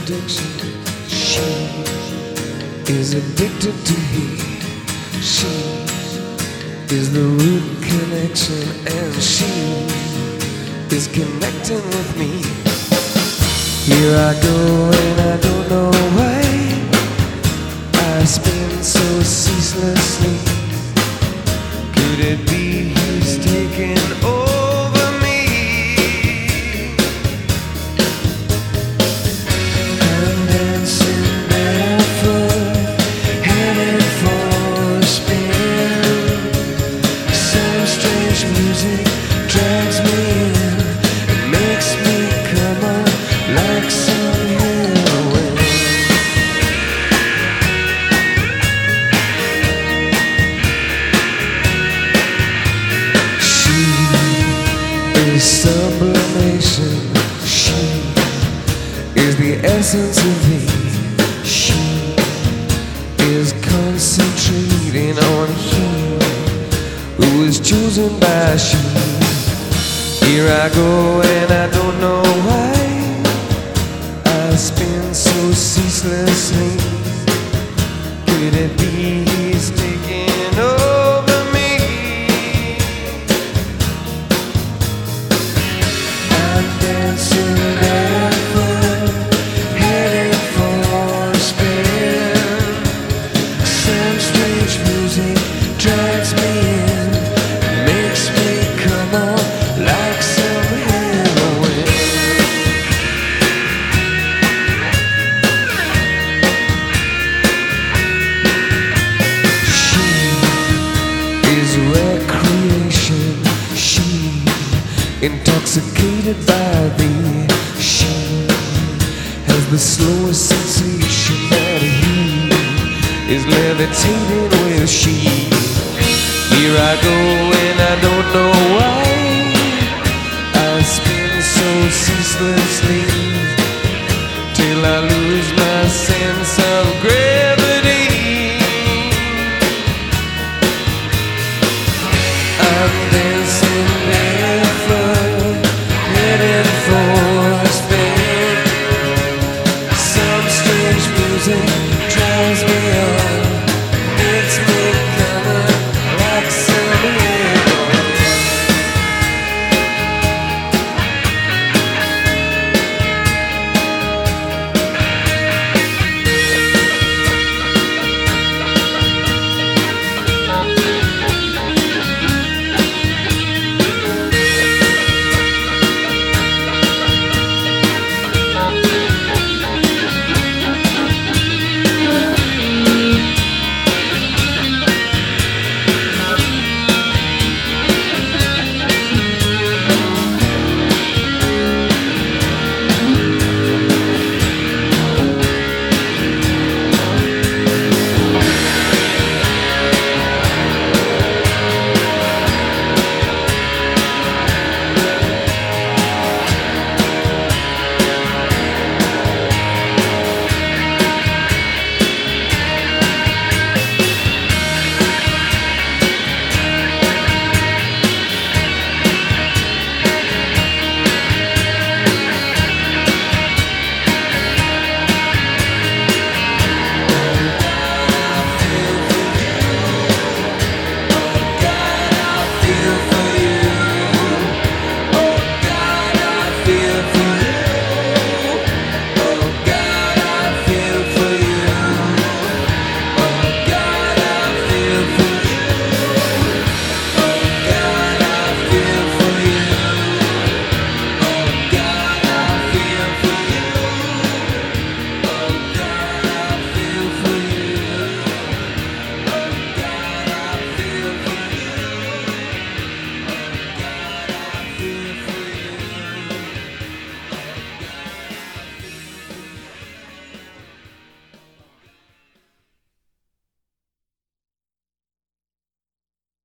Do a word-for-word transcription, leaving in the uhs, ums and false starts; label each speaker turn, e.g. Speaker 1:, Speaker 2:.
Speaker 1: addiction. She is addicted to heat. She is the root connection, and she is connecting with me. Here I go and I don't know why I spin so ceaselessly. Could it be he's taking over me? I'm dancing barefoot, headed for a spin. Some strange music drags me in, it makes me come up like some heroin. She is sublimation. She is the essence of me. She is concentrating on him who is chosen by she. Here I go and I don't know why I spin so ceaselessly. Could it be he's taking over me? I'm dancing barefoot, headed for a spin. Some strange music drags me in, makes me come on like some heroin. She is recreation. She intoxicated by thee. She has the slowest sensation that he is levitating with she. Here I go and I don't know why I spin so ceaseless.